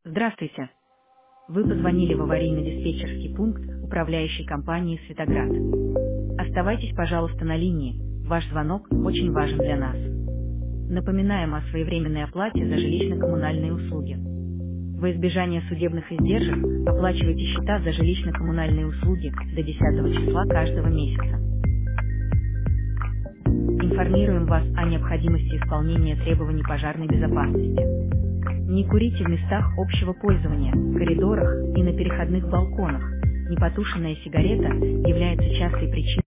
Здравствуйте. Вы позвонили в аварийно-диспетчерский пункт управляющей компании «Светоград». Оставайтесь, пожалуйста, на линии. Ваш звонок очень важен для нас. Напоминаем о своевременной оплате за жилищно-коммунальные услуги. Во избежание судебных издержек оплачивайте счета за жилищно-коммунальные услуги до 10 числа каждого месяца. Информируем вас о необходимости исполнения требований пожарной безопасности. Не курите в местах общего пользования, коридорах и на переходных балконах. Непотушенная сигарета является частой причиной